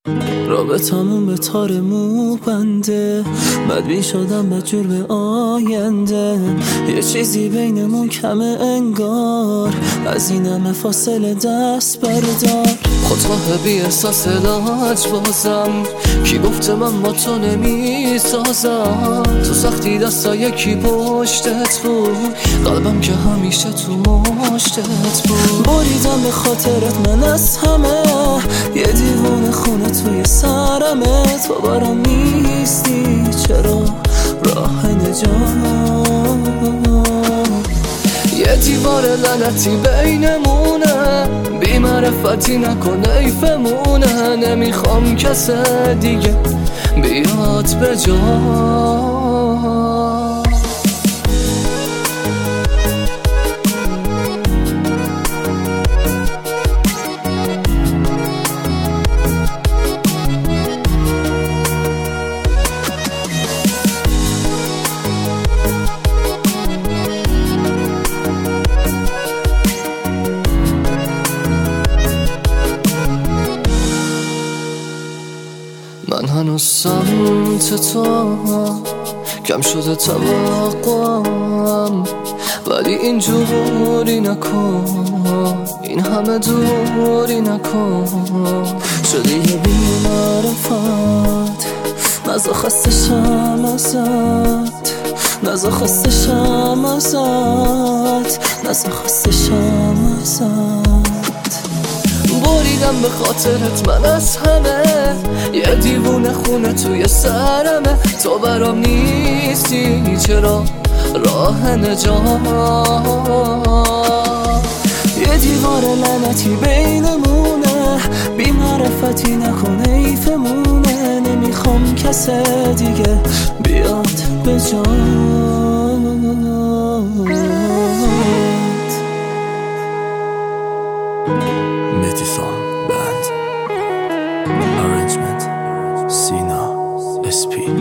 رابطمون به تار مو بنده، بدبین شدم بدجور به آینده. یه چیزی بینمون کمه انگار، از این همه فاصله دست بردار. خودخواه بی احساس لاج بازم، کی گفته من با تو نمی سازم؟ تو سختی دستا یکی پشتت بود، قلبم که همیشه تو مشتت بود. بریدم به خاطرت من از همه، یه دیوونه خونه توی سرمه. تو برام نیستی چرا راه نجات؟ یه دیوار لعنتی بینمونه، بی معرفتی نکن حیفمونه. نمیخوام کس دیگه بیاد به جا. من هنوز سمت تو کم شده توقعم، ولی اینجوری نکن، این همه دوری نکن. شدی یه بی‌معرفت، نزا خستشم ازت، نزا خستشم ازت، نزا خستشم ازت. بریدم به خاطرت من از همه، یه دیوونه خونه توی سرمه. تو برام نیستی چرا راه نجات؟ یه دیوار لعنتی بینمونه، بی معرفتی نکن حیفمونه. نمیخوام کس دیگه بیاد به Metisol Band Arrangement Sina SP